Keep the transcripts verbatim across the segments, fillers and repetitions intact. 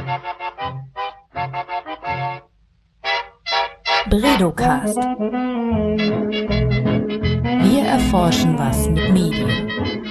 Bredocast. Wir erforschen was mit Medien.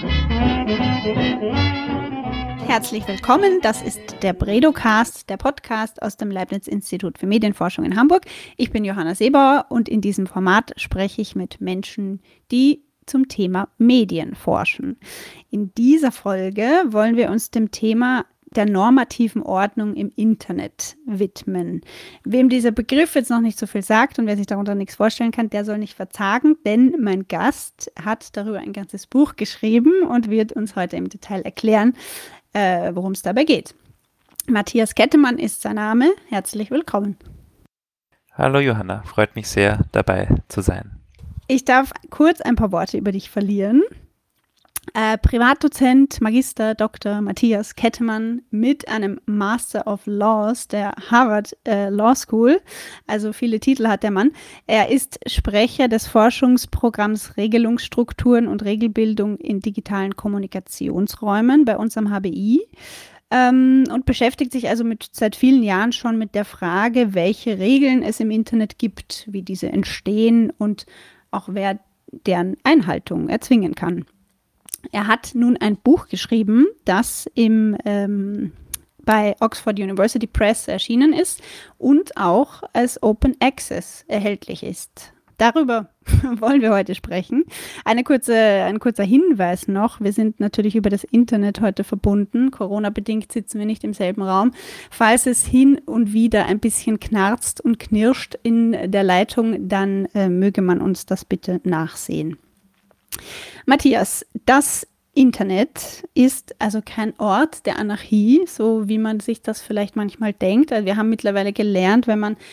Herzlich willkommen, das ist der Bredocast, der Podcast aus dem Leibniz-Institut für Medienforschung in Hamburg. Ich bin Johanna Seebauer und in diesem Format spreche ich mit Menschen, die zum Thema Medien forschen. In dieser Folge wollen wir uns dem Thema der normativen Ordnung im Internet widmen. Wem dieser Begriff jetzt noch nicht so viel sagt und wer sich darunter nichts vorstellen kann, der soll nicht verzagen, denn mein Gast hat darüber ein ganzes Buch geschrieben und wird uns heute im Detail erklären, äh, worum es dabei geht. Matthias Kettemann ist sein Name. Herzlich willkommen. Hallo Johanna, freut mich sehr, dabei zu sein. Ich darf kurz ein paar Worte über dich verlieren. Äh, Privatdozent, Magister, Doktor Matthias Kettemann mit einem Master of Laws der Harvard äh, Law School. Also viele Titel hat der Mann. Er ist Sprecher des Forschungsprogramms Regelungsstrukturen und Regelbildung in digitalen Kommunikationsräumen bei uns am H B I ähm, und beschäftigt sich also mit, seit vielen Jahren schon mit der Frage, welche Regeln es im Internet gibt, wie diese entstehen und auch wer deren Einhaltung erzwingen kann. Er hat nun ein Buch geschrieben, das im, ähm, bei Oxford University Press erschienen ist und auch als Open Access erhältlich ist. Darüber wollen wir heute sprechen. Eine kurze, ein kurzer Hinweis noch. Wir sind natürlich über das Internet heute verbunden. Corona-bedingt sitzen wir nicht im selben Raum. Falls es hin und wieder ein bisschen knarzt und knirscht in der Leitung, dann äh, möge man uns das bitte nachsehen. Matthias, das Internet ist also kein Ort der Anarchie, so wie man sich das vielleicht manchmal denkt. Also wir haben mittlerweile gelernt, wenn man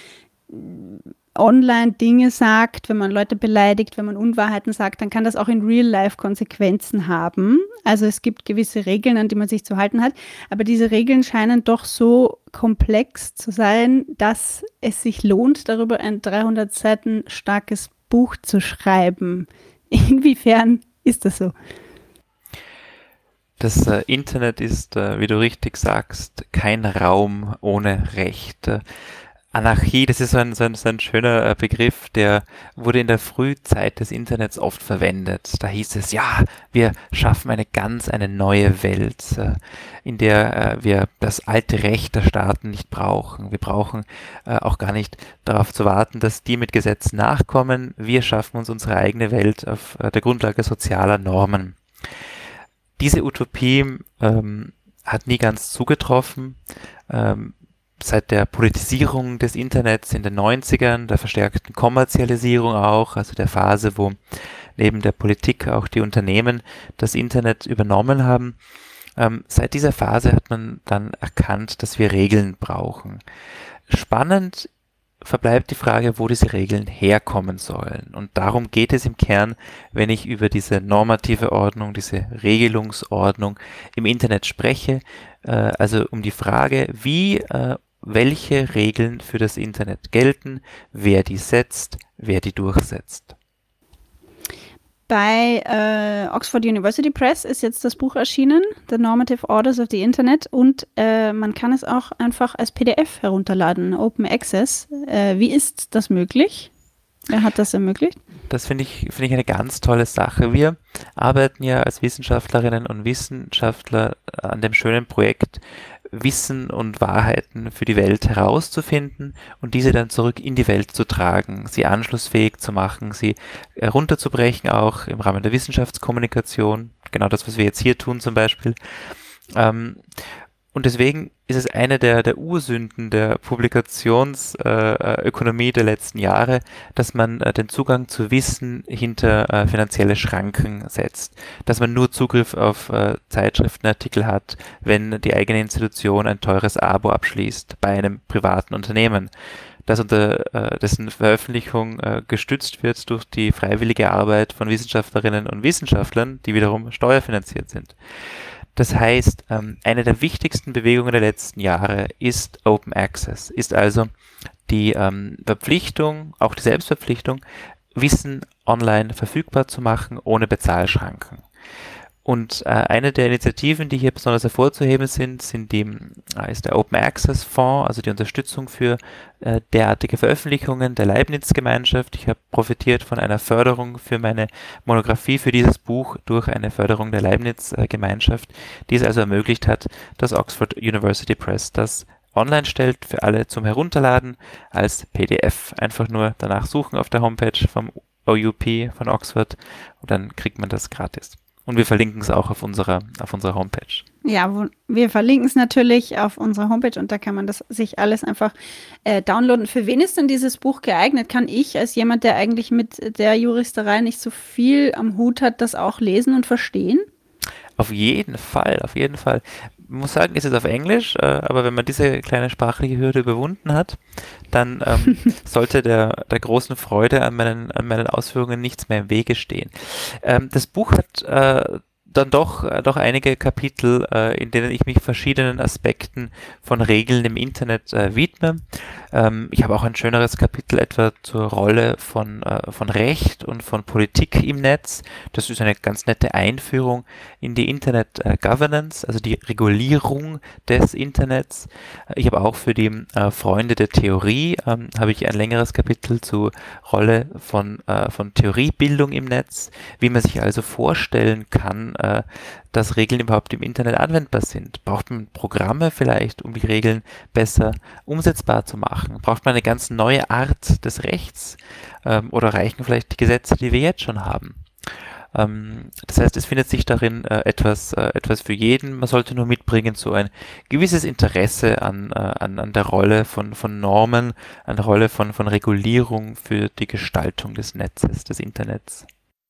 online Dinge sagt, wenn man Leute beleidigt, wenn man Unwahrheiten sagt, dann kann das auch in Real Life Konsequenzen haben. Also es gibt gewisse Regeln, an die man sich zu halten hat, aber diese Regeln scheinen doch so komplex zu sein, dass es sich lohnt, darüber ein dreihundert Seiten starkes Buch zu schreiben. Inwiefern ist das so? Das äh, Internet ist, äh, wie du richtig sagst, kein Raum ohne Recht. Äh, Anarchie, das ist so ein, so ein, so ein schöner äh, Begriff, der wurde in der Frühzeit des Internets oft verwendet. Da hieß es, ja, wir schaffen eine ganz, eine neue Welt, äh, in der äh, wir das alte Recht der Staaten nicht brauchen. Wir brauchen äh, auch gar nicht darauf zu warten, dass die mit Gesetzen nachkommen. Wir schaffen uns unsere eigene Welt auf äh, der Grundlage sozialer Normen. Diese Utopie ähm, hat nie ganz zugetroffen. Ähm, Seit der Politisierung des Internets in den neunzigern, der verstärkten Kommerzialisierung auch, also der Phase, wo neben der Politik auch die Unternehmen das Internet übernommen haben, ähm, seit dieser Phase hat man dann erkannt, dass wir Regeln brauchen. Spannend verbleibt die Frage, wo diese Regeln herkommen sollen. Und darum geht es im Kern, wenn ich über diese normative Ordnung, diese Regelungsordnung im Internet spreche, äh, also um die Frage, wie äh, welche Regeln für das Internet gelten, wer die setzt, wer die durchsetzt. Bei äh, Oxford University Press ist jetzt das Buch erschienen, The Normative Orders of the Internet, und äh, man kann es auch einfach als P D F herunterladen, Open Access. Äh, wie ist das möglich? Wer hat das ermöglicht? Das finde ich, finde ich eine ganz tolle Sache. Wir arbeiten ja als Wissenschaftlerinnen und Wissenschaftler an dem schönen Projekt, Wissen und Wahrheiten für die Welt herauszufinden und diese dann zurück in die Welt zu tragen, sie anschlussfähig zu machen, sie herunterzubrechen, auch im Rahmen der Wissenschaftskommunikation, genau das, was wir jetzt hier tun zum Beispiel. Ähm, und deswegen ist es eine der, der Ursünden der Publikationsökonomie äh, der letzten Jahre, dass man äh, den Zugang zu Wissen hinter äh, finanzielle Schranken setzt. Dass man nur Zugriff auf äh, Zeitschriftenartikel hat, wenn die eigene Institution ein teures Abo abschließt bei einem privaten Unternehmen. Dass unter äh, dessen Veröffentlichung äh, gestützt wird durch die freiwillige Arbeit von Wissenschaftlerinnen und Wissenschaftlern, die wiederum steuerfinanziert sind. Das heißt, ähm, eine der wichtigsten Bewegungen der letzten Jahre ist Open Access, ist also die ähm, Verpflichtung, auch die Selbstverpflichtung, Wissen online verfügbar zu machen, ohne Bezahlschranken. Und äh, eine der Initiativen, die hier besonders hervorzuheben sind, sind die, äh, ist der Open Access Fonds, also die Unterstützung für äh, derartige Veröffentlichungen der Leibniz-Gemeinschaft. Ich habe profitiert von einer Förderung für meine Monographie für dieses Buch durch eine Förderung der Leibniz-Gemeinschaft, die es also ermöglicht hat, dass Oxford University Press das online stellt für alle zum Herunterladen als P D F. Einfach nur danach suchen auf der Homepage vom O U P von Oxford und dann kriegt man das gratis. Und wir verlinken es auch auf unserer, auf unserer Homepage. Ja, wo, wir verlinken es natürlich auf unserer Homepage und da kann man das sich alles einfach äh, downloaden. Für wen ist denn dieses Buch geeignet? Kann ich als jemand, der eigentlich mit der Juristerei nicht so viel am Hut hat, das auch lesen und verstehen? Auf jeden Fall, auf jeden Fall. Ich muss sagen, es ist auf Englisch, äh, aber wenn man diese kleine sprachliche Hürde überwunden hat, dann ähm, sollte der, der großen Freude an meinen, an meinen Ausführungen nichts mehr im Wege stehen. Ähm, das Buch hat äh, dann doch, äh, doch einige Kapitel, äh, in denen ich mich verschiedenen Aspekten von Regeln im Internet äh, widme. Ähm, ich habe auch ein schöneres Kapitel etwa zur Rolle von, äh, von Recht und von Politik im Netz. Das ist eine ganz nette Einführung in die Internet äh, Governance, also die Regulierung des Internets. Ich habe auch für die äh, Freunde der Theorie ähm, habe ich ein längeres Kapitel zur Rolle von, äh, von Theoriebildung im Netz, wie man sich also vorstellen kann, äh, dass Regeln überhaupt im Internet anwendbar sind. Braucht man Programme vielleicht, um die Regeln besser umsetzbar zu machen? Braucht man eine ganz neue Art des Rechts? Ähm, oder reichen vielleicht die Gesetze, die wir jetzt schon haben? Ähm, das heißt, es findet sich darin äh, etwas, äh, etwas für jeden. Man sollte nur mitbringen so ein gewisses Interesse an, äh, an, an der Rolle von, von Normen, an der Rolle von, von Regulierung für die Gestaltung des Netzes, des Internets.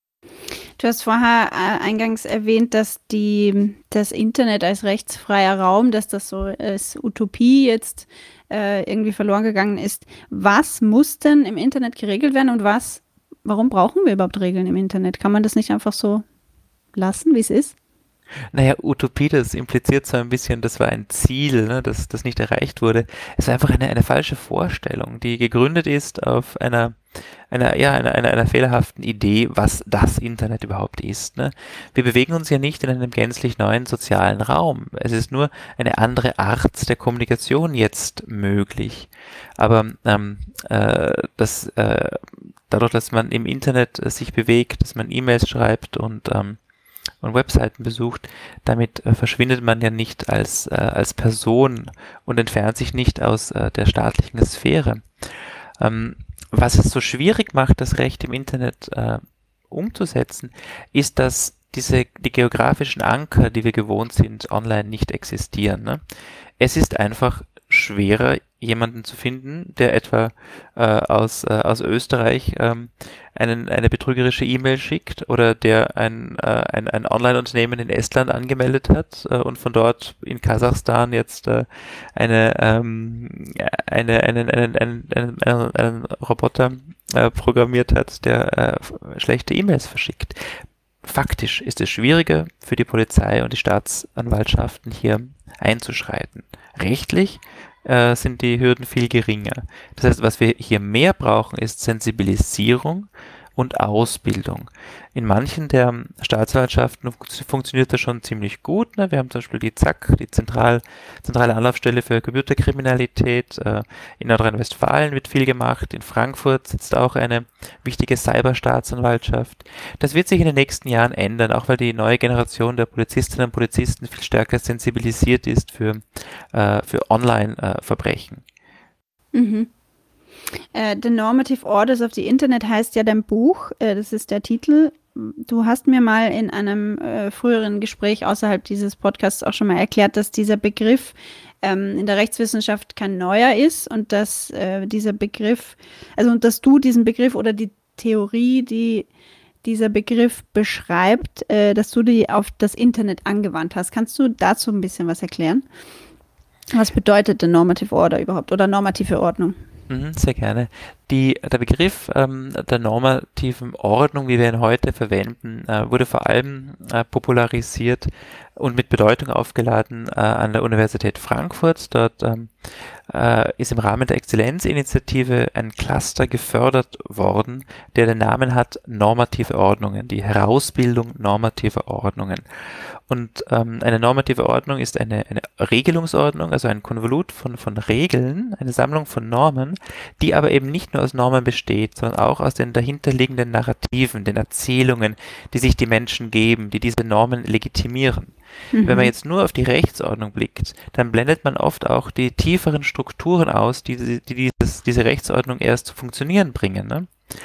Du hast vorher äh, eingangs erwähnt, dass die, das Internet als rechtsfreier Raum, dass das so als Utopie jetzt äh, irgendwie verloren gegangen ist. Was muss denn im Internet geregelt werden und was, warum brauchen wir überhaupt Regeln im Internet? Kann man das nicht einfach so lassen, wie es ist? Naja, Utopie, das impliziert so ein bisschen, das war ein Ziel, ne, das, das nicht erreicht wurde. Es war einfach eine, eine falsche Vorstellung, die gegründet ist auf einer, einer, ja, einer, einer, einer fehlerhaften Idee, was das Internet überhaupt ist. Ne? Wir bewegen uns ja nicht in einem gänzlich neuen sozialen Raum. Es ist nur eine andere Art der Kommunikation jetzt möglich. Aber ähm, äh, das, äh, dadurch, dass man im Internet äh, sich bewegt, dass man E-Mails schreibt und ähm, und Webseiten besucht, damit äh, verschwindet man ja nicht als, äh, als Person und entfernt sich nicht aus äh, der staatlichen Sphäre. Ähm, was es so schwierig macht, das Recht im Internet äh, umzusetzen, ist, dass diese, die geografischen Anker, die wir gewohnt sind, online nicht existieren. Ne? Es ist einfach schwerer, jemanden zu finden, der etwa äh, aus, äh, aus Österreich ähm, einen, eine betrügerische E-Mail schickt oder der ein, äh, ein, ein Online-Unternehmen in Estland angemeldet hat äh, und von dort in Kasachstan jetzt äh, eine, ähm, eine, einen, einen, einen, einen, einen, einen Roboter äh, programmiert hat, der äh, schlechte E-Mails verschickt. Faktisch ist es schwieriger für die Polizei und die Staatsanwaltschaften hier einzuschreiten. Rechtlich äh, sind die Hürden viel geringer. Das heißt, was wir hier mehr brauchen, ist Sensibilisierung und Ausbildung. In manchen der Staatsanwaltschaften funktioniert das schon ziemlich gut. Ne? Wir haben zum Beispiel die Z A K, die Zentral, zentrale Anlaufstelle für Computerkriminalität. Äh, in Nordrhein-Westfalen wird viel gemacht. In Frankfurt sitzt auch eine wichtige Cyberstaatsanwaltschaft. Das wird sich in den nächsten Jahren ändern, auch weil die neue Generation der Polizistinnen und Polizisten viel stärker sensibilisiert ist für, äh, für Online-Verbrechen. Mhm. Uh, The Normative Orders of the Internet heißt ja dein Buch, uh, das ist der Titel. Du hast mir mal in einem uh, früheren Gespräch außerhalb dieses Podcasts auch schon mal erklärt, dass dieser Begriff ähm, in der Rechtswissenschaft kein neuer ist und dass äh, dieser Begriff, also und dass du diesen Begriff oder die Theorie, die dieser Begriff beschreibt, äh, dass du die auf das Internet angewandt hast. Kannst du dazu ein bisschen was erklären? Was bedeutet denn Normative Order überhaupt oder normative Ordnung? Sehr gerne. Die, der Begriff ähm, der normativen Ordnung, wie wir ihn heute verwenden, äh, wurde vor allem äh, popularisiert und mit Bedeutung aufgeladen äh, an der Universität Frankfurt. Dort ähm, äh, ist im Rahmen der Exzellenzinitiative ein Cluster gefördert worden, der den Namen hat Normative Ordnungen, die Herausbildung normativer Ordnungen. Und ähm, eine normative Ordnung ist eine, eine Regelungsordnung, also ein Konvolut von, von Regeln, eine Sammlung von Normen, die aber eben nicht nur aus Normen besteht, sondern auch aus den dahinterliegenden Narrativen, den Erzählungen, die sich die Menschen geben, die diese Normen legitimieren. Mhm. Wenn man jetzt nur auf die Rechtsordnung blickt, dann blendet man oft auch die tieferen Strukturen aus, die, die dieses, diese Rechtsordnung erst zu funktionieren bringen. Ne?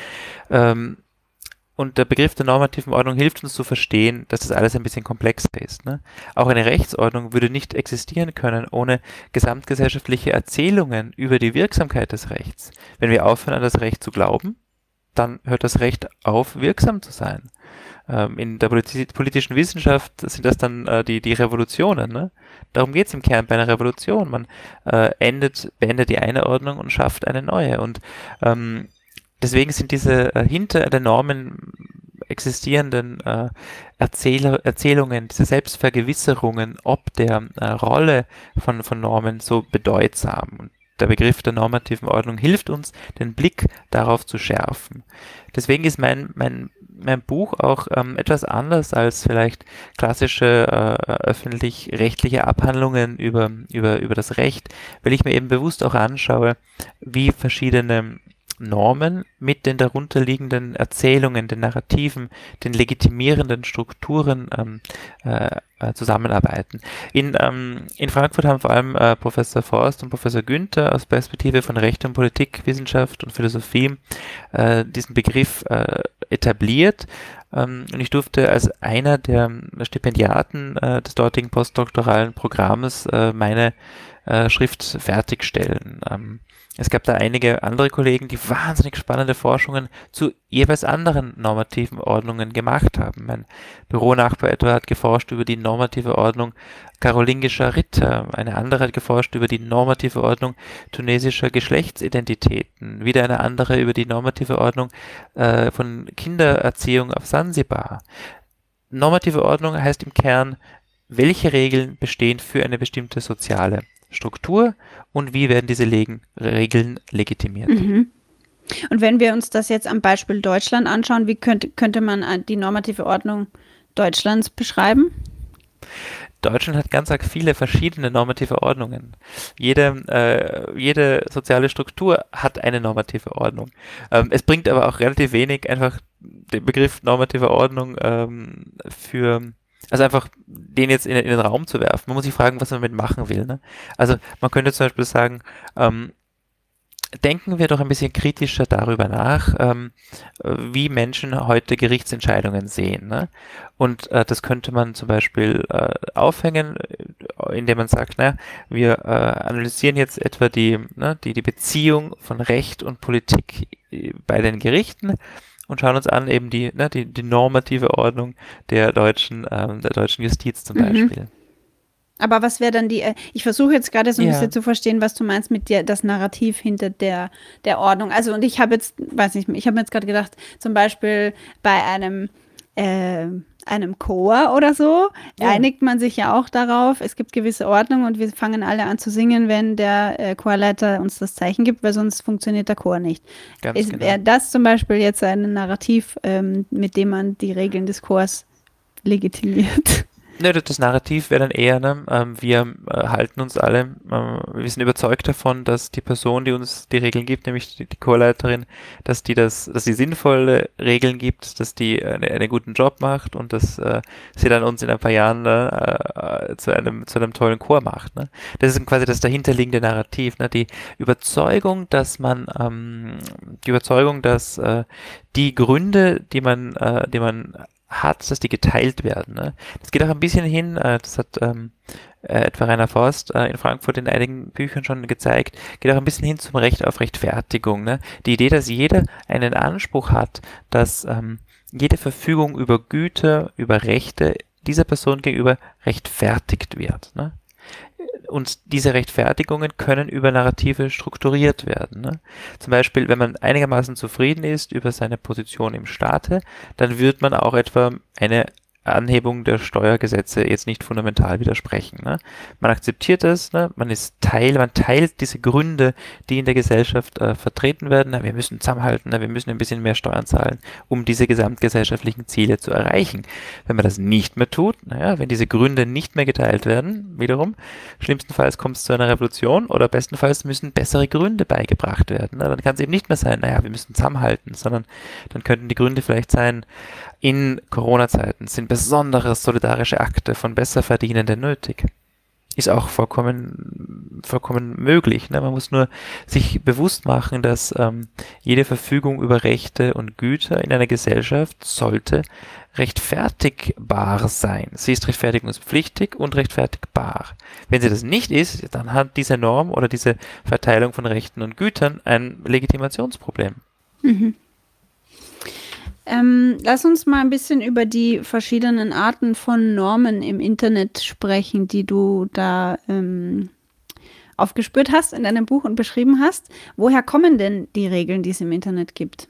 Ähm, Und der Begriff der normativen Ordnung hilft uns zu verstehen, dass das alles ein bisschen komplexer ist. Ne? Auch eine Rechtsordnung würde nicht existieren können ohne gesamtgesellschaftliche Erzählungen über die Wirksamkeit des Rechts. Wenn wir aufhören, an das Recht zu glauben, dann hört das Recht auf, wirksam zu sein. Ähm, in der politi- politischen Wissenschaft sind das dann äh, die, die Revolutionen. Ne? Darum geht es im Kern bei einer Revolution. Man äh, endet, beendet die eine Ordnung und schafft eine neue. Und ähm, Deswegen sind diese äh, hinter den Normen existierenden äh, Erzähler, Erzählungen, diese Selbstvergewisserungen ob der äh, Rolle von, von Normen so bedeutsam. Und der Begriff der normativen Ordnung hilft uns, den Blick darauf zu schärfen. Deswegen ist mein, mein, mein Buch auch ähm, etwas anders als vielleicht klassische äh, öffentlich-rechtliche Abhandlungen über, über, über das Recht, weil ich mir eben bewusst auch anschaue, wie verschiedene Normen mit den darunterliegenden Erzählungen, den Narrativen, den legitimierenden Strukturen ähm, äh, zusammenarbeiten. In, ähm, in Frankfurt haben vor allem äh, Professor Forst und Professor Günther aus Perspektive von Recht und Politik, Wissenschaft und Philosophie äh, diesen Begriff äh, etabliert. Ähm, und ich durfte als einer der Stipendiaten äh, des dortigen postdoktoralen Programmes äh, meine äh, Schrift fertigstellen. Ähm, Es gab da einige andere Kollegen, die wahnsinnig spannende Forschungen zu jeweils anderen normativen Ordnungen gemacht haben. Mein Büronachbar etwa hat geforscht über die normative Ordnung karolingischer Ritter, eine andere hat geforscht über die normative Ordnung tunesischer Geschlechtsidentitäten, wieder eine andere über die normative Ordnung äh, von Kindererziehung auf Sansibar. Normative Ordnung heißt im Kern, welche Regeln bestehen für eine bestimmte soziale Struktur und wie werden diese Legen, Regeln legitimiert. Mhm. Und wenn wir uns das jetzt am Beispiel Deutschland anschauen, wie könnte, könnte man die normative Ordnung Deutschlands beschreiben? Deutschland hat ganz arg viele verschiedene normative Ordnungen. Jede, äh, jede soziale Struktur hat eine normative Ordnung. Ähm, es bringt aber auch relativ wenig, einfach den Begriff normative Ordnung ähm, für Also einfach den jetzt in, in den Raum zu werfen. Man muss sich fragen, was man damit machen will. Ne? Also man könnte zum Beispiel sagen, ähm, denken wir doch ein bisschen kritischer darüber nach, ähm, wie Menschen heute Gerichtsentscheidungen sehen. Ne? Und äh, das könnte man zum Beispiel äh, aufhängen, indem man sagt, na, wir äh, analysieren jetzt etwa die, ne, die, die Beziehung von Recht und Politik bei den Gerichten und schauen uns an eben die, ne, die, die normative Ordnung der deutschen, ähm, der deutschen Justiz zum Beispiel. Mhm. Aber was wäre dann die, äh, ich versuche jetzt gerade so ein Ja. bisschen zu verstehen, was du meinst mit der, das Narrativ hinter der, der Ordnung. Also und ich habe jetzt, weiß nicht, ich habe mir jetzt gerade gedacht, zum Beispiel bei einem, äh, einem Chor oder so, Ja. einigt man sich ja auch darauf, es gibt gewisse Ordnung und wir fangen alle an zu singen, wenn der äh, Chorleiter uns das Zeichen gibt, weil sonst funktioniert der Chor nicht. Ganz Ist, genau. Wäre das zum Beispiel jetzt ein Narrativ, ähm, mit dem man die Regeln des Chors legitimiert? Ne, das das Narrativ wäre dann eher, ne, ähm, wir äh, halten uns alle, äh, wir sind überzeugt davon, dass die Person, die uns die Regeln gibt, nämlich die, die Chorleiterin, dass die das, dass sie sinnvolle Regeln gibt, dass die eine, einen guten Job macht und dass äh, sie dann uns in ein paar Jahren ne, äh, zu einem zu einem tollen Chor macht. Ne? Das ist quasi das dahinterliegende Narrativ, ne? Die Überzeugung, dass man ähm, die Überzeugung, dass äh, die Gründe, die man, äh, die man hat, dass die geteilt werden. Ne? Das geht auch ein bisschen hin, äh, das hat ähm, äh, etwa Rainer Forst äh, in Frankfurt in einigen Büchern schon gezeigt, geht auch ein bisschen hin zum Recht auf Rechtfertigung. Ne? Die Idee, dass jeder einen Anspruch hat, dass ähm, jede Verfügung über Güter, über Rechte dieser Person gegenüber rechtfertigt wird. Ne? und diese Rechtfertigungen können über Narrative strukturiert werden. Ne? Zum Beispiel, wenn man einigermaßen zufrieden ist über seine Position im Staate, dann wird man auch etwa eine Anhebung der Steuergesetze jetzt nicht fundamental widersprechen. Ne? Man akzeptiert es, ne? Man ist Teil, man teilt diese Gründe, die in der Gesellschaft äh, vertreten werden. Na, wir müssen zusammenhalten, na, wir müssen ein bisschen mehr Steuern zahlen, um diese gesamtgesellschaftlichen Ziele zu erreichen. Wenn man das nicht mehr tut, naja, wenn diese Gründe nicht mehr geteilt werden, wiederum, schlimmstenfalls kommt es zu einer Revolution oder bestenfalls müssen bessere Gründe beigebracht werden. Ne? Dann kann es eben nicht mehr sein, naja, wir müssen zusammenhalten, sondern dann könnten die Gründe vielleicht sein, in Corona-Zeiten sind besondere solidarische Akte von Besserverdienenden nötig. Ist auch vollkommen, vollkommen möglich. Ne? Man muss nur sich bewusst machen, dass ähm, jede Verfügung über Rechte und Güter in einer Gesellschaft sollte rechtfertigbar sein. Sie ist rechtfertigungspflichtig und rechtfertigbar. Wenn sie das nicht ist, dann hat diese Norm oder diese Verteilung von Rechten und Gütern ein Legitimationsproblem. Mhm. Ähm, lass uns mal ein bisschen über die verschiedenen Arten von Normen im Internet sprechen, die du da ähm, aufgespürt hast in deinem Buch und beschrieben hast. Woher kommen denn die Regeln, die es im Internet gibt?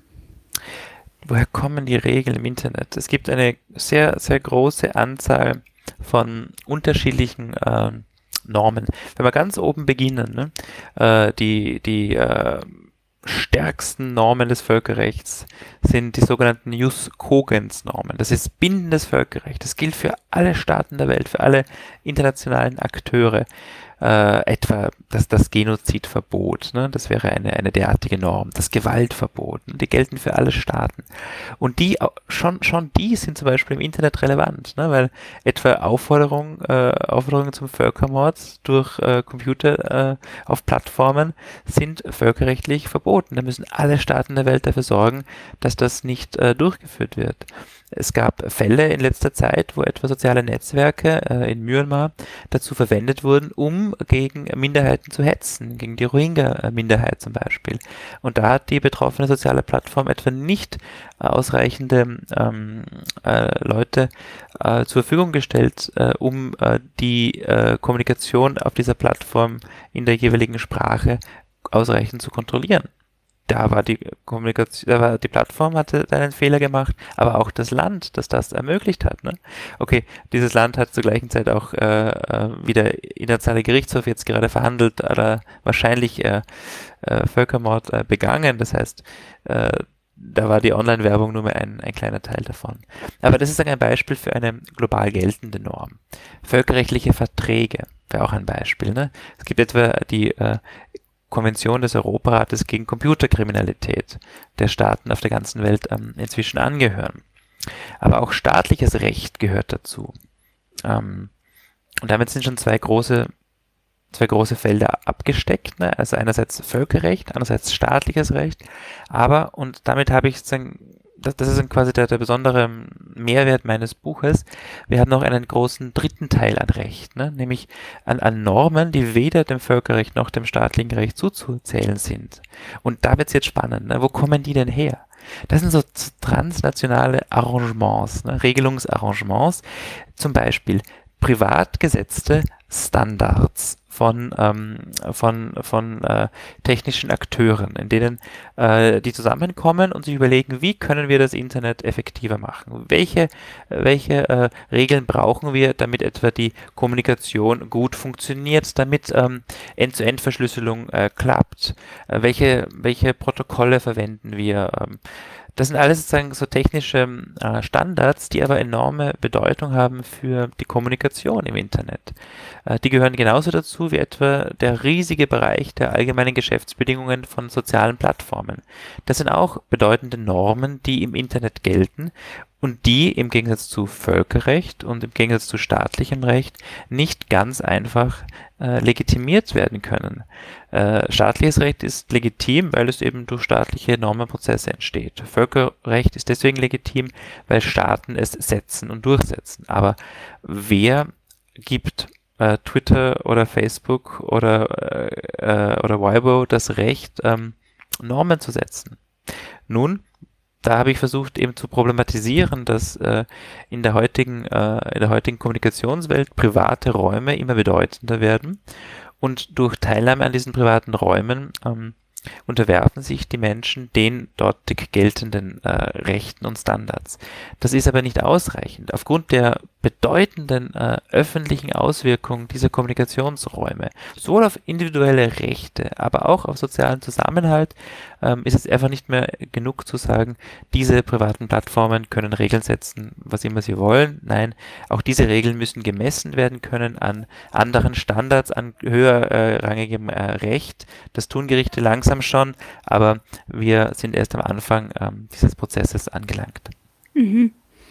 Woher kommen die Regeln im Internet? Es gibt eine sehr, sehr große Anzahl von unterschiedlichen äh, Normen. Wenn wir ganz oben beginnen, ne? äh, die, die äh, stärksten Normen des Völkerrechts sind die sogenannten Jus Cogens Normen. Das ist bindendes Völkerrecht. Das gilt für alle Staaten der Welt, für alle internationalen Akteure. Äh, etwa das, das Genozidverbot, ne? Das wäre eine, eine derartige Norm. Das Gewaltverbot, ne? Die gelten für alle Staaten. Und die, schon, schon die sind zum Beispiel im Internet relevant, ne? Weil etwa Aufforderung, äh, Aufforderungen zum Völkermord durch äh, Computer äh, auf Plattformen sind völkerrechtlich verboten. Da müssen alle Staaten der Welt dafür sorgen, dass das nicht äh, durchgeführt wird. Es gab Fälle in letzter Zeit, wo etwa soziale Netzwerke äh, in Myanmar dazu verwendet wurden, um gegen Minderheiten zu hetzen, gegen die Rohingya-Minderheit zum Beispiel. Und da hat die betroffene soziale Plattform etwa nicht äh, ausreichende ähm, äh, Leute äh, zur Verfügung gestellt, äh, um äh, die äh, Kommunikation auf dieser Plattform in der jeweiligen Sprache ausreichend zu kontrollieren. Da war die Kommunikation, da war die Plattform hatte einen Fehler gemacht, aber auch das Land, das das ermöglicht hat. Ne? Okay, dieses Land hat zur gleichen Zeit auch äh, wie der internationale Gerichtshof jetzt gerade verhandelt, oder wahrscheinlich äh, äh, Völkermord äh, begangen. Das heißt, äh, da war die Online-Werbung nur mehr ein, ein kleiner Teil davon. Aber das ist ein Beispiel für eine global geltende Norm. Völkerrechtliche Verträge wäre auch ein Beispiel. Ne? Es gibt etwa die äh, Konvention des Europarates gegen Computerkriminalität der Staaten auf der ganzen Welt ähm, inzwischen angehören. Aber auch staatliches Recht gehört dazu. Ähm, und damit sind schon zwei große, zwei große Felder abgesteckt. Ne? Also einerseits Völkerrecht, andererseits staatliches Recht. Aber, und damit habe ich sozusagen, das, das ist quasi der, der besondere Mehrwert meines Buches, wir haben noch einen großen dritten Teil an Recht, ne? Nämlich an, an Normen, die weder dem Völkerrecht noch dem staatlichen Recht zuzuzählen sind. Und da wird es jetzt spannend, ne? Wo kommen die denn her? Das sind so transnationale Arrangements, ne? Regelungsarrangements, zum Beispiel privat gesetzte Standards von, ähm, von, von äh, technischen Akteuren, in denen äh, die zusammenkommen und sich überlegen, wie können wir das Internet effektiver machen? Welche, welche äh, Regeln brauchen wir, damit etwa die Kommunikation gut funktioniert, damit ähm, End-zu-End-Verschlüsselung äh, klappt? Äh, welche, welche Protokolle verwenden wir? Ähm, Das sind alles sozusagen so technische äh, Standards, die aber enorme Bedeutung haben für die Kommunikation im Internet. Äh, die gehören genauso dazu wie etwa der riesige Bereich der allgemeinen Geschäftsbedingungen von sozialen Plattformen. Das sind auch bedeutende Normen, die im Internet gelten und die im Gegensatz zu Völkerrecht und im Gegensatz zu staatlichem Recht nicht ganz einfach äh, legitimiert werden können. Äh, staatliches Recht ist legitim, weil es eben durch staatliche Normenprozesse entsteht. Völkerrecht ist deswegen legitim, weil Staaten es setzen und durchsetzen. Aber wer gibt äh, Twitter oder Facebook oder, äh, oder Weibo das Recht, ähm, Normen zu setzen? Nun, da habe ich versucht eben zu problematisieren, dass äh, in der heutigen, äh, in der heutigen Kommunikationswelt private Räume immer bedeutender werden und durch Teilnahme an diesen privaten Räumen ähm, unterwerfen sich die Menschen den dortig geltenden äh, Rechten und Standards. Das ist aber nicht ausreichend. Aufgrund der bedeutenden äh, öffentlichen Auswirkungen dieser Kommunikationsräume, sowohl auf individuelle Rechte, aber auch auf sozialen Zusammenhalt, ähm, ist es einfach nicht mehr genug zu sagen, diese privaten Plattformen können Regeln setzen, was immer sie wollen. Nein, auch diese Regeln müssen gemessen werden können an anderen Standards, an höherrangigem äh, Recht. Das tun Gerichte langsam schon, aber wir sind erst am Anfang ähm, dieses Prozesses angelangt. Mhm.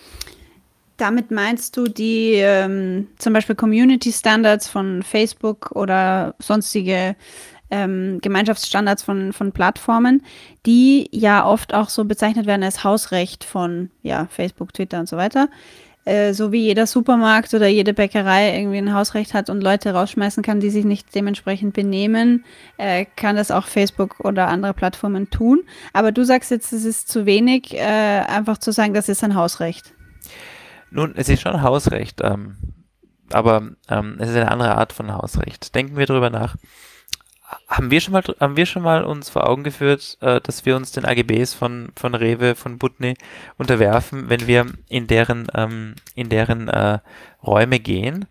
Damit meinst du die ähm, zum Beispiel Community Standards von Facebook oder sonstige ähm, Gemeinschaftsstandards von, von Plattformen, die ja oft auch so bezeichnet werden als Hausrecht von ja, Facebook, Twitter und so weiter. Äh, so wie jeder Supermarkt oder jede Bäckerei irgendwie ein Hausrecht hat und Leute rausschmeißen kann, die sich nicht dementsprechend benehmen, äh, kann das auch Facebook oder andere Plattformen tun. Aber du sagst jetzt, es ist zu wenig, äh, einfach zu sagen, das ist ein Hausrecht. Nun, es ist schon Hausrecht, ähm, aber ähm, es ist eine andere Art von Hausrecht. Denken wir darüber nach. Haben wir schon mal, haben wir schon mal uns vor Augen geführt, äh, dass wir uns den A G Bs von, von Rewe, von Budni unterwerfen, wenn wir in deren, ähm, in deren äh, Räume gehen?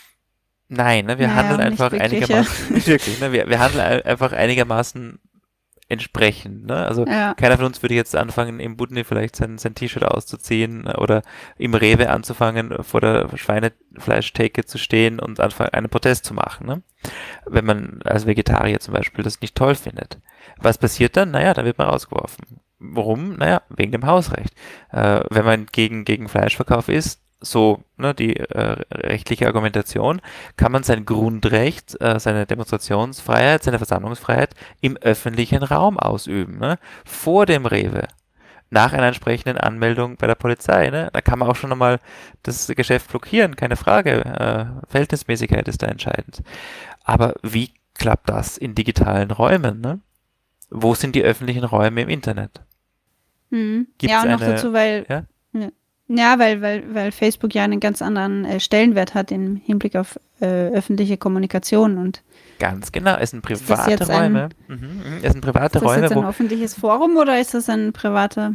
Nein, ne, wir Naja, handeln nicht einfach wirklich, einigermaßen, nicht wirklich, ne, wir, wir handeln ein- einfach einigermaßen entsprechend. Ne? Also Ja. keiner von uns würde jetzt anfangen, im Budni vielleicht sein, sein T-Shirt auszuziehen äh, oder im Rewe anzufangen, vor der Schweinefleischtheke zu stehen und anfangen, einen Protest zu machen. Ne? Wenn man als Vegetarier zum Beispiel das nicht toll findet. Was passiert dann? Naja, dann wird man rausgeworfen. Warum? Naja, wegen dem Hausrecht. Äh, wenn man gegen, gegen Fleischverkauf ist, so ne, die äh, rechtliche Argumentation, kann man sein Grundrecht, äh, seine Demonstrationsfreiheit, seine Versammlungsfreiheit im öffentlichen Raum ausüben, ne? Vor dem Rewe, nach einer entsprechenden Anmeldung bei der Polizei. Ne? Da kann man auch schon einmal das Geschäft blockieren, keine Frage. Äh, Verhältnismäßigkeit ist da entscheidend. Aber wie klappt das in digitalen Räumen? Ne? Wo sind die öffentlichen Räume im Internet? Mhm. Gibt's Ja, und noch eine- dazu, weil, ja? ja, ja weil, weil, weil Facebook ja einen ganz anderen äh, Stellenwert hat im Hinblick auf äh, öffentliche Kommunikation. Und Ganz genau, es sind das private jetzt ein- Räume. Mhm, mhm. Es sind private ist das Räume, jetzt ein wo öffentliches Forum oder ist das ein privater?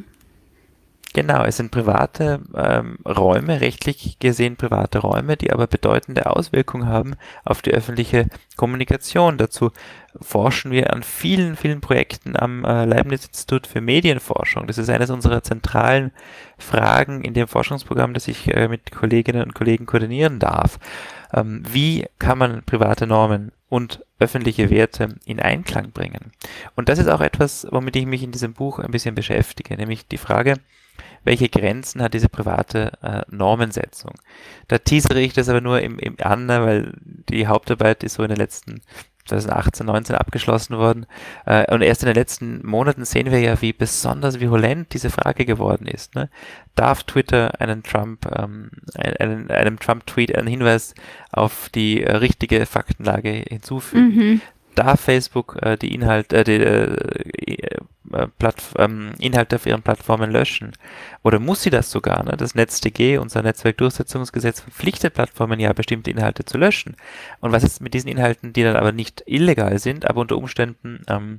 Genau, es sind private ähm, Räume, rechtlich gesehen private Räume, die aber bedeutende Auswirkungen haben auf die öffentliche Kommunikation. Dazu forschen wir an vielen, vielen Projekten am äh, Leibniz-Institut für Medienforschung. Das ist eines unserer zentralen Fragen in dem Forschungsprogramm, das ich äh, mit Kolleginnen und Kollegen koordinieren darf. Ähm, wie kann man private Normen und öffentliche Werte in Einklang bringen? Und das ist auch etwas, womit ich mich in diesem Buch ein bisschen beschäftige, nämlich die Frage, welche Grenzen hat diese private äh, Normensetzung? Da teasere ich das aber nur im, im an, ne, weil die Hauptarbeit ist so in den letzten zwanzig achtzehn, neunzehn abgeschlossen worden. Äh, und erst in den letzten Monaten sehen wir ja, wie besonders virulent diese Frage geworden ist. Ne? Darf Twitter einen Trump, ähm, einen, einem Trump-Tweet einen Hinweis auf die äh, richtige Faktenlage hinzufügen? Mhm. Darf Facebook äh, die Inhalte, äh, die äh, äh, Plattf- ähm, Inhalte auf ihren Plattformen löschen? Oder muss sie das sogar? Ne? Das NetzDG, unser Netzwerkdurchsetzungsgesetz, verpflichtet Plattformen ja, bestimmte Inhalte zu löschen. Und was ist mit diesen Inhalten, die dann aber nicht illegal sind, aber unter Umständen ähm,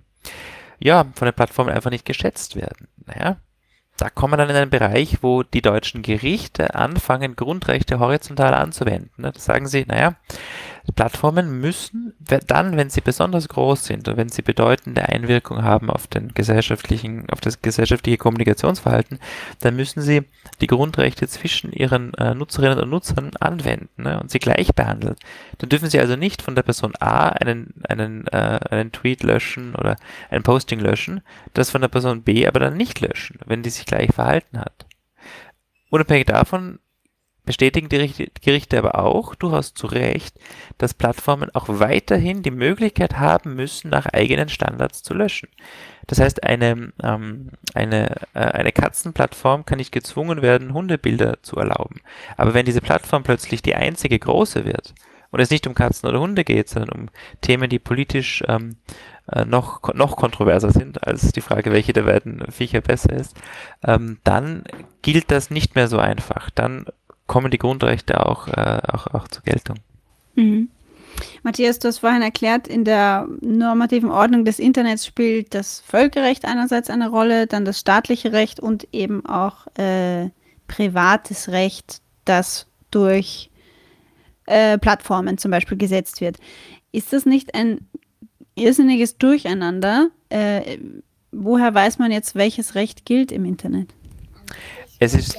ja von den Plattformen einfach nicht geschätzt werden? Naja, da kommen wir dann in einen Bereich, wo die deutschen Gerichte anfangen, Grundrechte horizontal anzuwenden. Ne? Da sagen sie, naja, Plattformen müssen dann, wenn sie besonders groß sind und wenn sie bedeutende Einwirkung haben auf den gesellschaftlichen, auf das gesellschaftliche Kommunikationsverhalten, dann müssen sie die Grundrechte zwischen ihren äh, Nutzerinnen und Nutzern anwenden, ne, und sie gleich behandeln. Dann dürfen sie also nicht von der Person A einen, einen, äh, einen Tweet löschen oder ein Posting löschen, das von der Person B aber dann nicht löschen, wenn die sich gleich verhalten hat. Unabhängig davon bestätigen die Gerichte aber auch, durchaus zu Recht, dass Plattformen auch weiterhin die Möglichkeit haben müssen, nach eigenen Standards zu löschen. Das heißt, eine, ähm, eine, äh, eine Katzenplattform kann nicht gezwungen werden, Hundebilder zu erlauben. Aber wenn diese Plattform plötzlich die einzige große wird und es nicht um Katzen oder Hunde geht, sondern um Themen, die politisch ähm, äh, noch, noch kontroverser sind als die Frage, welche der beiden Viecher besser ist, ähm, dann gilt das nicht mehr so einfach. Dann kommen die Grundrechte auch, äh, auch, auch zur Geltung. Mhm. Matthias, du hast vorhin erklärt, in der normativen Ordnung des Internets spielt das Völkerrecht einerseits eine Rolle, dann das staatliche Recht und eben auch äh, privates Recht, das durch äh, Plattformen zum Beispiel gesetzt wird. Ist das nicht ein irrsinniges Durcheinander? Äh, woher weiß man jetzt, welches Recht gilt im Internet? Es ist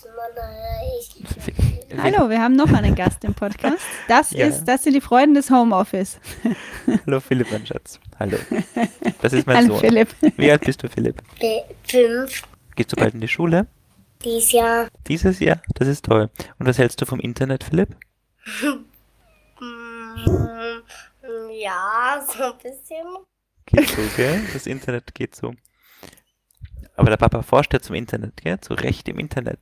Hallo, wir haben noch einen Gast im Podcast. Das, Ja. ist, das sind die Freuden des Homeoffice. Hallo Philipp, mein Schatz. Hallo. Das ist mein Hallo Sohn. Philipp. Wie alt bist du, Philipp? B- Fünf Gehst du bald in die Schule? dies Jahr. Dieses Jahr? Das ist toll. Und was hältst du vom Internet, Philipp? Mm, Ja, so ein bisschen. Geht so, gell? Das Internet geht so. Aber der Papa forscht ja zum Internet, gell? Zu Recht im Internet.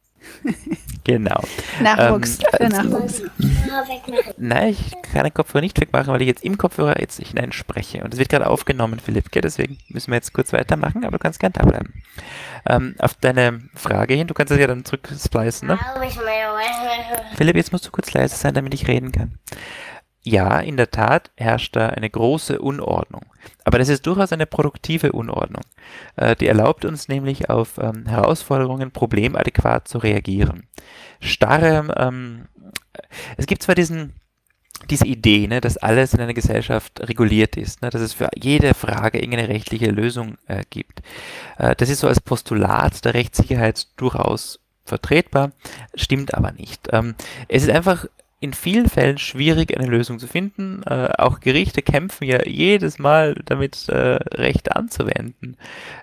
Genau. Nachwuchs. Ähm, für Nachwuchs. Kopfhörer wegmachen. Nein, ich kann den Kopfhörer nicht wegmachen, weil ich jetzt im Kopfhörer jetzt hinein spreche. Und es wird gerade aufgenommen, Philipp, gell? Deswegen müssen wir jetzt kurz weitermachen, aber du kannst gern da bleiben. Ähm, auf deine Frage hin, du kannst das ja dann zurücksplicen, ne? Warum ich meine Philipp, jetzt musst du kurz leise sein, damit ich reden kann. Ja, in der Tat herrscht da eine große Unordnung. Aber das ist durchaus eine produktive Unordnung. Äh, die erlaubt uns nämlich auf ähm, Herausforderungen problemadäquat zu reagieren. Starre, ähm, es gibt zwar diesen, diese Idee, ne, dass alles in einer Gesellschaft reguliert ist, ne, dass es für jede Frage irgendeine rechtliche Lösung äh, gibt. Äh, das ist so als Postulat der Rechtssicherheit durchaus vertretbar, stimmt aber nicht. Ähm, es ist einfach in vielen Fällen schwierig, eine Lösung zu finden. Äh, auch Gerichte kämpfen ja jedes Mal damit, äh, Recht anzuwenden.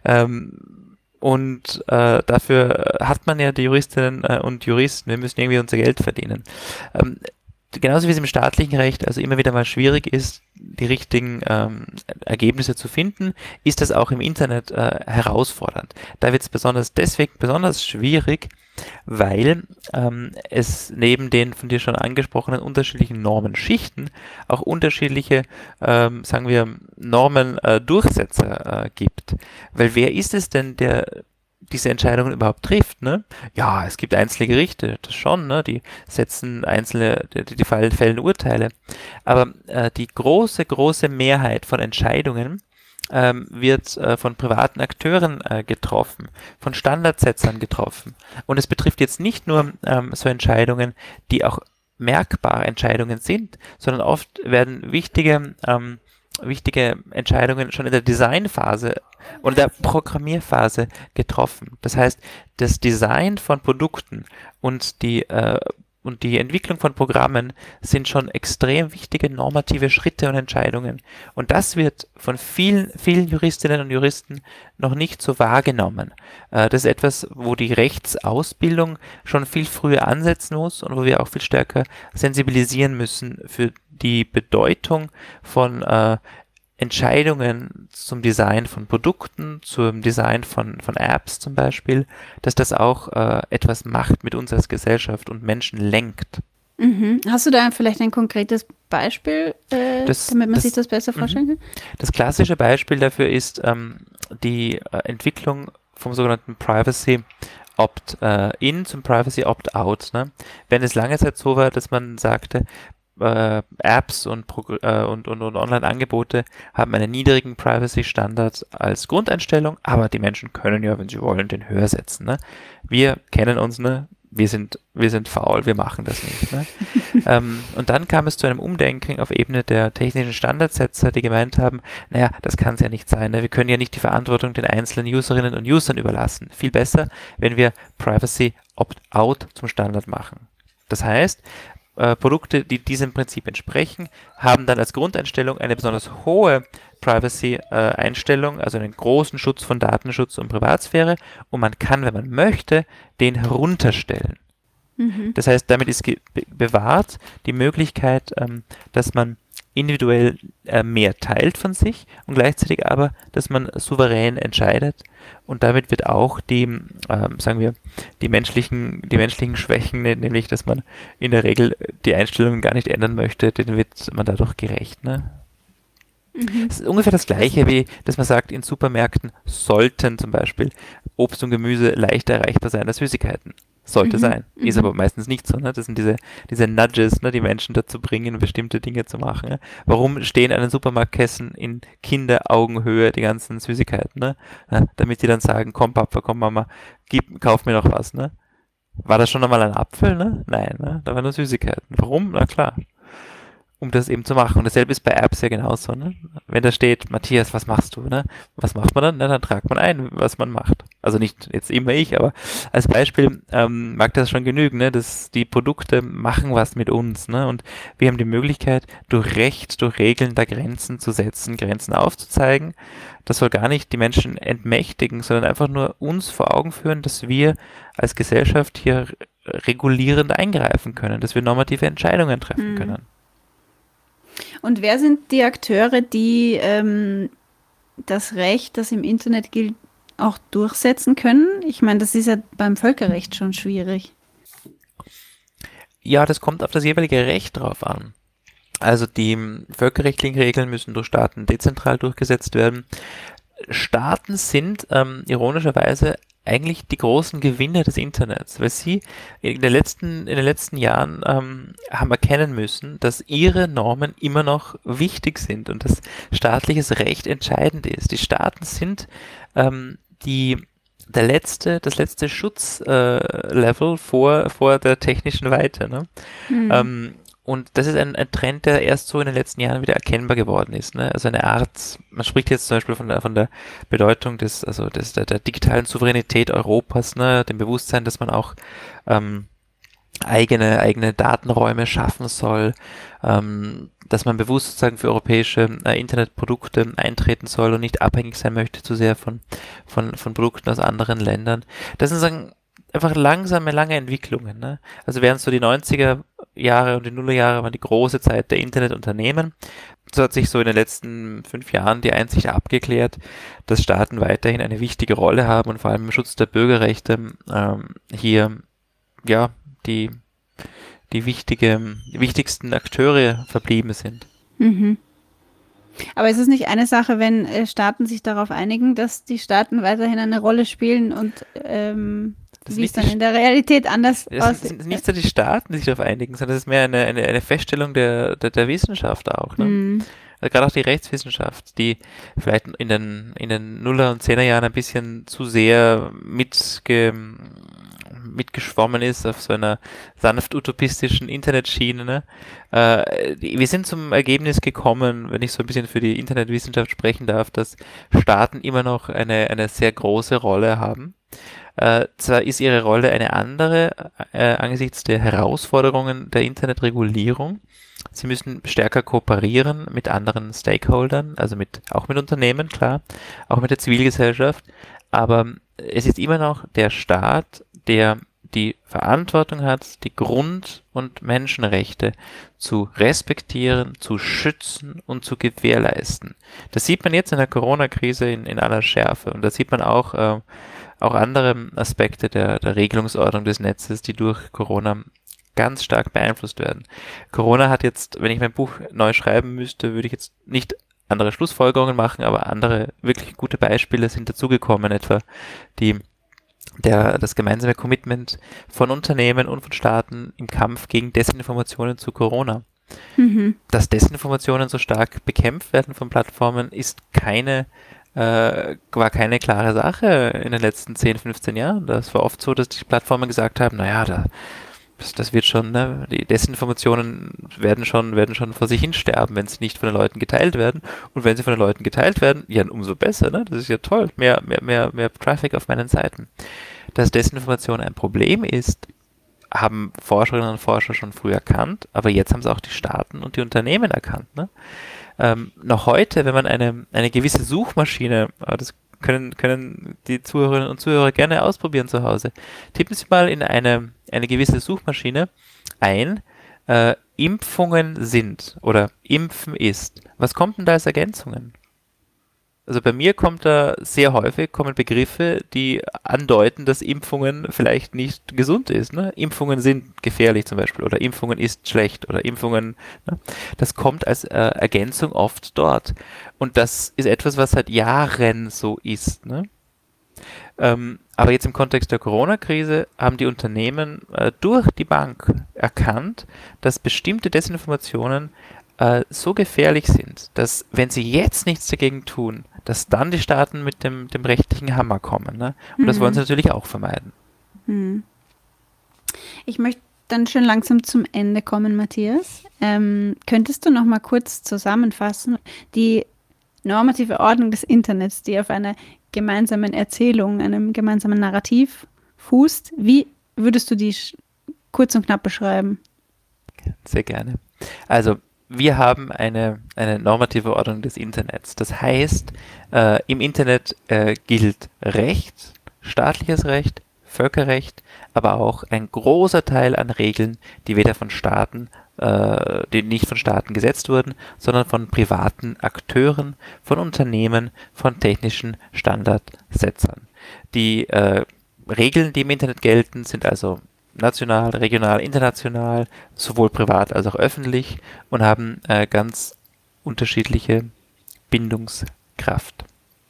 Ähm, und äh, dafür hat man ja die Juristinnen äh, und Juristen, wir müssen irgendwie unser Geld verdienen. Ähm, genauso wie es im staatlichen Recht also immer wieder mal schwierig ist, die richtigen ähm, Ergebnisse zu finden, ist das auch im Internet äh, herausfordernd. Da wird es besonders deswegen besonders schwierig, weil ähm, es neben den von dir schon angesprochenen unterschiedlichen Normenschichten auch unterschiedliche, ähm, sagen wir, Normendurchsetzer äh, gibt. Weil wer ist es denn, der diese Entscheidungen überhaupt trifft, ne? Ja, es gibt einzelne Gerichte, das schon, ne? Die setzen einzelne, die, die fallen, fällen Urteile. Aber äh, die große, große Mehrheit von Entscheidungen ähm, wird äh, von privaten Akteuren äh, getroffen, von Standardsetzern getroffen. Und es betrifft jetzt nicht nur ähm, so Entscheidungen, die auch merkbare Entscheidungen sind, sondern oft werden wichtige ähm, wichtige Entscheidungen schon in der Designphase oder der Programmierphase getroffen. Das heißt, das Design von Produkten und die äh, und die Entwicklung von Programmen sind schon extrem wichtige normative Schritte und Entscheidungen. Und das wird von vielen, vielen Juristinnen und Juristen noch nicht so wahrgenommen. Äh, das ist etwas, wo die Rechtsausbildung schon viel früher ansetzen muss und wo wir auch viel stärker sensibilisieren müssen für die Bedeutung von äh, Entscheidungen zum Design von Produkten, zum Design von, von Apps zum Beispiel, dass das auch äh, etwas macht mit uns als Gesellschaft und Menschen lenkt. Mhm. Hast du da vielleicht ein konkretes Beispiel, äh, Das- damit man das- sich das besser vorstellen kann? Das klassische Beispiel dafür ist ähm, die äh, Entwicklung vom sogenannten Privacy Opt-in zum Privacy Opt-out. Ne? Wenn es lange Zeit so war, dass man sagte, äh, Apps und, Progr- äh, und, und, und Online-Angebote haben einen niedrigen Privacy-Standard als Grundeinstellung, aber die Menschen können ja, wenn sie wollen, den höher setzen. Ne? Wir kennen uns, ne? wir sind, wir sind faul, wir machen das nicht. Ne? ähm, und dann kam es zu einem Umdenken auf Ebene der technischen Standardsetzer, die gemeint haben, naja, das kann es ja nicht sein. Ne? Wir können ja nicht die Verantwortung den einzelnen Userinnen und Usern überlassen. Viel besser, wenn wir Privacy Opt-out zum Standard machen. Das heißt, äh, Produkte, die diesem Prinzip entsprechen, haben dann als Grundeinstellung eine besonders hohe Privacy-Einstellung, also einen großen Schutz von Datenschutz und Privatsphäre, und man kann, wenn man möchte, den herunterstellen. Mhm. Das heißt, damit ist ge- be- bewahrt die Möglichkeit, ähm, dass man individuell äh, mehr teilt von sich und gleichzeitig aber, dass man souverän entscheidet, und damit wird auch die, ähm, sagen wir, die menschlichen, die menschlichen Schwächen, ne, nämlich, dass man in der Regel die Einstellungen gar nicht ändern möchte, denen wird man dadurch gerecht, ne? Mhm. Es ist ungefähr das Gleiche, wie dass man sagt, in Supermärkten sollten zum Beispiel Obst und Gemüse leichter erreichbar sein als Süßigkeiten. Sollte Mhm. sein. Ist Mhm. aber meistens nicht so. Ne? Das sind diese, diese Nudges, ne, die Menschen dazu bringen, bestimmte Dinge zu machen. Ne? Warum stehen an den Supermarktkästen in Kinderaugenhöhe die ganzen Süßigkeiten? Ne? Ja, damit die dann sagen, komm Papa, komm Mama, gib, kauf mir noch was. Ne? War das schon einmal ein Apfel? Ne? Nein, ne? Da waren nur Süßigkeiten. Warum? Na klar, um das eben zu machen. Und dasselbe ist bei Apps ja genauso. Ne? Wenn da steht, Matthias, was machst du? Ne? Was macht man dann? Na, dann tragt man ein, was man macht. Also nicht jetzt immer ich, aber als Beispiel ähm, mag das schon genügen, ne? Dass die Produkte machen was mit uns. Ne? Und wir haben die Möglichkeit, durch Recht, durch Regeln da Grenzen zu setzen, Grenzen aufzuzeigen. Das soll gar nicht die Menschen entmächtigen, sondern einfach nur uns vor Augen führen, dass wir als Gesellschaft hier regulierend eingreifen können, dass wir normative Entscheidungen treffen Mhm. können. Und wer sind die Akteure, die ähm, das Recht, das im Internet gilt, auch durchsetzen können? Ich meine, das ist ja beim Völkerrecht schon schwierig. Ja, das kommt auf das jeweilige Recht drauf an. Also die m, völkerrechtlichen Regeln müssen durch Staaten dezentral durchgesetzt werden. Staaten sind ähm, ironischerweise eigentlich die großen Gewinner des Internets, weil sie in den letzten, in den letzten Jahren ähm, haben erkennen müssen, dass ihre Normen immer noch wichtig sind und dass staatliches Recht entscheidend ist. Die Staaten sind ähm, die der letzte, das letzte Schutzlevel äh, Level vor, vor der technischen Weite. Ne? Mhm. Ähm, und das ist ein, ein Trend, der erst so in den letzten Jahren wieder erkennbar geworden ist. Ne? Also eine Art, man spricht jetzt zum Beispiel von der, von der Bedeutung des, also des, der, der digitalen Souveränität Europas, ne? Dem Bewusstsein, dass man auch ähm, eigene, eigene Datenräume schaffen soll, ähm, dass man bewusst sozusagen für europäische äh, Internetprodukte eintreten soll und nicht abhängig sein möchte zu sehr von, von, von Produkten aus anderen Ländern. Das sind sozusagen einfach langsame, lange Entwicklungen. Ne? Also während so die neunziger Jahre und die Nullerjahre waren die große Zeit der Internetunternehmen, so hat sich so in den letzten fünf Jahren die Einsicht abgeklärt, dass Staaten weiterhin eine wichtige Rolle haben und vor allem im Schutz der Bürgerrechte ähm, hier ja die die wichtige, die wichtigsten Akteure verblieben sind. Mhm. Aber ist es nicht eine Sache, wenn äh, Staaten sich darauf einigen, dass die Staaten weiterhin eine Rolle spielen und ähm, Das wie ist es nicht dann die in der Realität anders Es aussieht? sind nicht so die Staaten, die sich darauf einigen, sondern es ist mehr eine, eine, eine Feststellung der, der, der Wissenschaft auch. Ne? Mhm. Also gerade auch die Rechtswissenschaft, die vielleicht in den, in den Nuller- und Zehnerjahren ein bisschen zu sehr mitge, mitgeschwommen ist auf so einer sanft utopistischen Internetschiene. Ne? Äh, die, wir sind zum Ergebnis gekommen, wenn ich so ein bisschen für die Internetwissenschaft sprechen darf, dass Staaten immer noch eine, eine sehr große Rolle haben. Äh, zwar ist ihre Rolle eine andere äh, angesichts der Herausforderungen der Internetregulierung. Sie müssen stärker kooperieren mit anderen Stakeholdern, also mit, auch mit Unternehmen, klar, auch mit der Zivilgesellschaft. Aber es ist immer noch der Staat, der die Verantwortung hat, die Grund- und Menschenrechte zu respektieren, zu schützen und zu gewährleisten. Das sieht man jetzt in der Corona-Krise in, in aller Schärfe. Und da sieht man auch, äh, auch andere Aspekte der, der Regelungsordnung des Netzes, die durch Corona ganz stark beeinflusst werden. Corona hat jetzt, wenn ich mein Buch neu schreiben müsste, würde ich jetzt nicht andere Schlussfolgerungen machen, aber andere wirklich gute Beispiele sind dazugekommen, etwa die der, das gemeinsame Commitment von Unternehmen und von Staaten im Kampf gegen Desinformationen zu Corona. Mhm. Dass Desinformationen so stark bekämpft werden von Plattformen, ist keine, äh, war keine klare Sache in den letzten zehn, fünfzehn Jahren. Das war oft so, dass die Plattformen gesagt haben, naja, da, das, das wird schon, ne, die Desinformationen werden schon, werden schon vor sich hin sterben, wenn sie nicht von den Leuten geteilt werden. Und wenn sie von den Leuten geteilt werden, ja, umso besser, ne? Das ist ja toll. Mehr, mehr, mehr, mehr Traffic auf meinen Seiten. Dass Desinformation ein Problem ist, haben Forscherinnen und Forscher schon früh erkannt, aber jetzt haben es auch die Staaten und die Unternehmen erkannt. Ne? Ähm, noch heute, wenn man eine, eine gewisse Suchmaschine, das können, können die Zuhörerinnen und Zuhörer gerne ausprobieren zu Hause, tippen Sie mal in eine, eine gewisse Suchmaschine ein, äh, Impfungen sind oder Impfen ist. Was kommt denn da als Ergänzungen? Also bei mir kommt da sehr häufig kommen Begriffe, die andeuten, dass Impfungen vielleicht nicht gesund ist. Ne? Impfungen sind gefährlich zum Beispiel oder Impfungen ist schlecht oder Impfungen, ne? Das kommt als äh, Ergänzung oft dort. Und das ist etwas, was seit Jahren so ist. Ne? Ähm, aber jetzt im Kontext der Corona-Krise haben die Unternehmen äh, durch die Bank erkannt, dass bestimmte Desinformationen äh, so gefährlich sind, dass wenn sie jetzt nichts dagegen tun, dass dann die Staaten mit dem, dem rechtlichen Hammer kommen. Ne? Und das wollen sie natürlich auch vermeiden. Hm. Ich möchte dann schon langsam zum Ende kommen, Matthias. Ähm, könntest du noch mal kurz zusammenfassen, die normative Ordnung des Internets, die auf einer gemeinsamen Erzählung, einem gemeinsamen Narrativ fußt, wie würdest du die sch- kurz und knapp beschreiben? Sehr gerne. Also wir haben eine, eine normative Ordnung des Internets. Das heißt, äh, im Internet äh, gilt Recht, staatliches Recht, Völkerrecht, aber auch ein großer Teil an Regeln, die weder von Staaten, äh, die nicht von Staaten gesetzt wurden, sondern von privaten Akteuren, von Unternehmen, von technischen Standardsetzern. Die äh, Regeln, die im Internet gelten, sind also national, regional, international, sowohl privat als auch öffentlich und haben äh, ganz unterschiedliche Bindungskraft.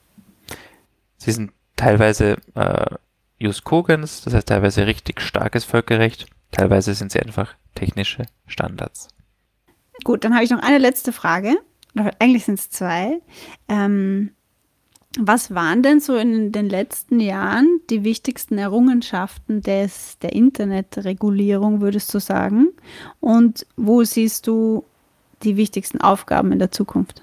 Sie sind teilweise äh, Jus cogens, das heißt teilweise richtig starkes Völkerrecht, teilweise sind sie einfach technische Standards. Gut, dann habe ich noch eine letzte Frage. Oder eigentlich sind es zwei. Ähm, was waren denn so in den letzten Jahren die wichtigsten Errungenschaften des, der Internetregulierung, würdest du sagen? Und wo siehst du die wichtigsten Aufgaben in der Zukunft?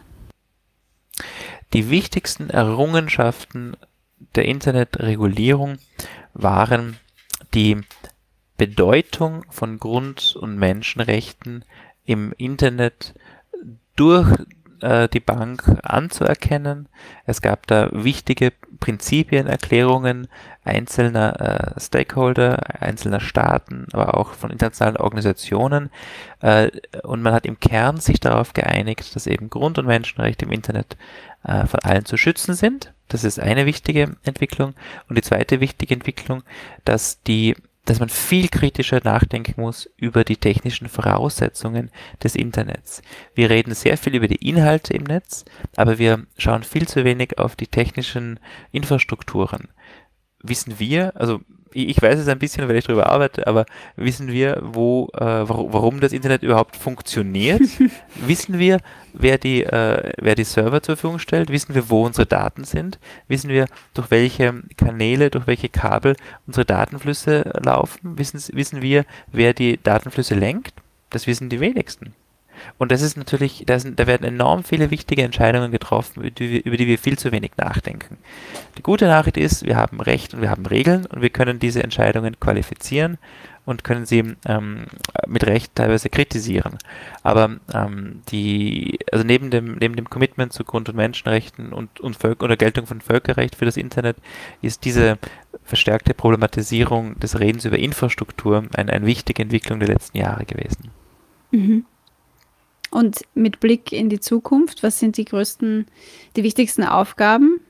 Die wichtigsten Errungenschaften der Internetregulierung waren die Bedeutung von Grund- und Menschenrechten im Internet durch äh, die Bank anzuerkennen. Es gab da wichtige Prinzipien, Erklärungen einzelner äh, Stakeholder, einzelner Staaten, aber auch von internationalen Organisationen. Äh, und man hat im Kern sich darauf geeinigt, dass eben Grund- und Menschenrechte im Internet äh, von allen zu schützen sind. Das ist eine wichtige Entwicklung. Und die zweite wichtige Entwicklung, dass die dass man viel kritischer nachdenken muss über die technischen Voraussetzungen des Internets. Wir reden sehr viel über die Inhalte im Netz, aber wir schauen viel zu wenig auf die technischen Infrastrukturen. Wissen wir, also ich weiß es ein bisschen, weil ich darüber arbeite, aber wissen wir, wo, äh, warum das Internet überhaupt funktioniert? Wissen wir, wer die, äh, wer die Server zur Verfügung stellt? Wissen wir, wo unsere Daten sind? Wissen wir, durch welche Kanäle, durch welche Kabel unsere Datenflüsse laufen? Wissen, wissen wir, wer die Datenflüsse lenkt? Das wissen die wenigsten. Und das ist natürlich, da, sind, da werden enorm viele wichtige Entscheidungen getroffen, über die, wir, über die wir viel zu wenig nachdenken. Die gute Nachricht ist, wir haben Recht und wir haben Regeln und wir können diese Entscheidungen qualifizieren und können sie ähm, mit Recht teilweise kritisieren. Aber ähm, die, also neben dem, neben dem Commitment zu Grund- und Menschenrechten und, und Völker, oder Geltung von Völkerrecht für das Internet ist diese verstärkte Problematisierung des Redens über Infrastruktur eine, eine wichtige Entwicklung der letzten Jahre gewesen. Mhm. Und mit Blick in die Zukunft, was sind die größten, die wichtigsten Aufgaben?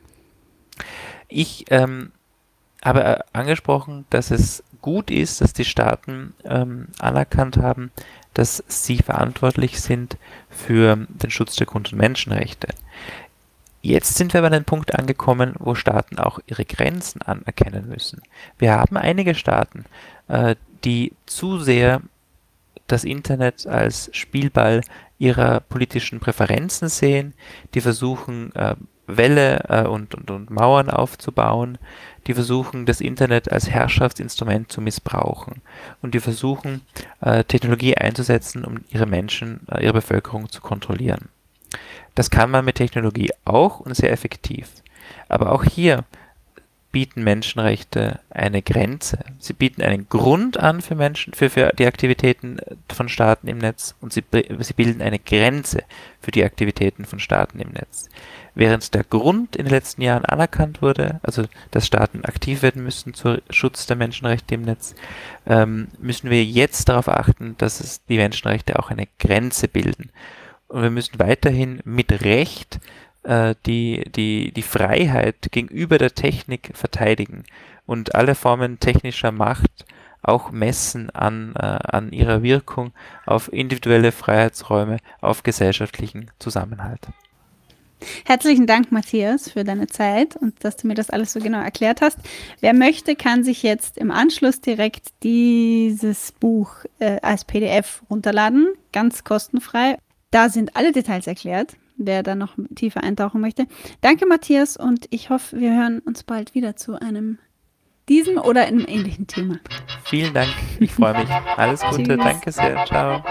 Ich ähm, habe äh, angesprochen, dass es gut ist, dass die Staaten ähm, anerkannt haben, dass sie verantwortlich sind für den Schutz der Grund- und Menschenrechte. Jetzt sind wir aber an den Punkt angekommen, wo Staaten auch ihre Grenzen anerkennen müssen. Wir haben einige Staaten, äh, die zu sehr das Internet als Spielball ihrer politischen Präferenzen sehen, die versuchen, äh, Wälle äh, und, und, und Mauern aufzubauen, die versuchen, das Internet als Herrschaftsinstrument zu missbrauchen und die versuchen, äh, Technologie einzusetzen, um ihre Menschen, äh, ihre Bevölkerung zu kontrollieren. Das kann man mit Technologie auch und sehr effektiv. Aber auch hier bieten Menschenrechte eine Grenze. Sie bieten einen Grund an für Menschen, für, für die Aktivitäten von Staaten im Netz und sie, sie bilden eine Grenze für die Aktivitäten von Staaten im Netz. Während der Grund in den letzten Jahren anerkannt wurde, also dass Staaten aktiv werden müssen zum Schutz der Menschenrechte im Netz, ähm, müssen wir jetzt darauf achten, dass es die Menschenrechte auch eine Grenze bilden. Und wir müssen weiterhin mit Recht äh, die, die, die Freiheit gegenüber der Technik verteidigen und alle Formen technischer Macht auch messen an, äh, an ihrer Wirkung auf individuelle Freiheitsräume, auf gesellschaftlichen Zusammenhalt. Herzlichen Dank, Matthias, für deine Zeit und dass du mir das alles so genau erklärt hast. Wer möchte, kann sich jetzt im Anschluss direkt dieses Buch äh, als P D F runterladen, ganz kostenfrei. Da sind alle Details erklärt, wer da noch tiefer eintauchen möchte. Danke, Matthias, und ich hoffe, wir hören uns bald wieder zu einem diesem oder einem ähnlichen Thema. Vielen Dank, ich freue mich. Alles Gute, Tschüss. danke sehr, ciao.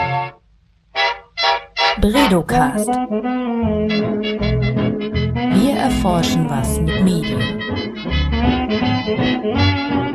Bredocast. Wir erforschen was mit Medien.